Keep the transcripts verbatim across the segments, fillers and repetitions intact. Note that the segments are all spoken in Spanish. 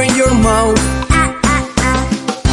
Open your mouth. Ah, ah, ah.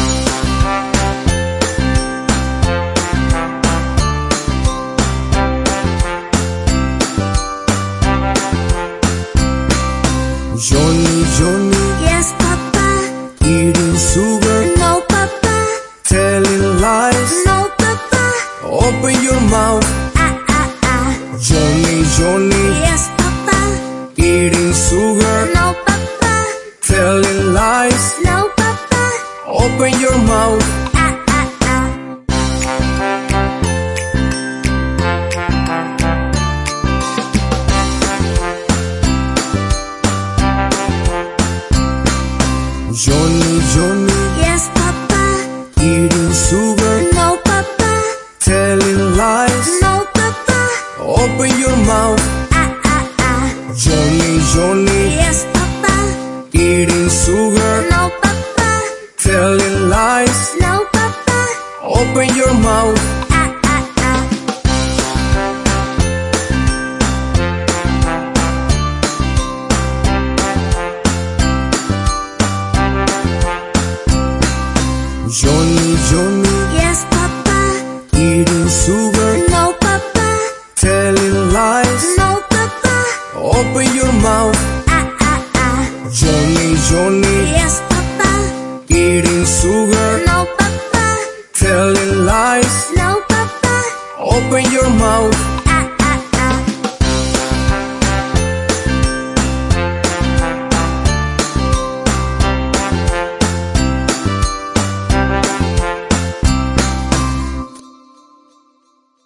Johnny, Johnny, Yes, Papa. eating sugar, No, Papa. telling lies. No, Papa. Open your mouth. Ah, ah, ah. Johnny, Johnny, Yes, Papa. eating sugar, No, Papa. telling lies. No, Papa. Open your mouth. Ah, ah, ah. Johnny, Johnny, Yes, Papa. eating sugar, No, Papa. telling lies. No, Papa. Open your mouth. Ah, ah, ah. Johnny, Johnny, Yes, Papa. eating sugar, No, Papa. telling lies. No, Papa. Open your mouth. Ah, ah, ah. Johnny, Johnny, Yes, Papa. eating sugar, No, Papa. telling lies. No, Papa. Open your mouth. Ah, ah, ah. Johnny, Johnny, Yes, Papa. eating sugar, No, Papa. telling lies. No, Papa. Open your mouth.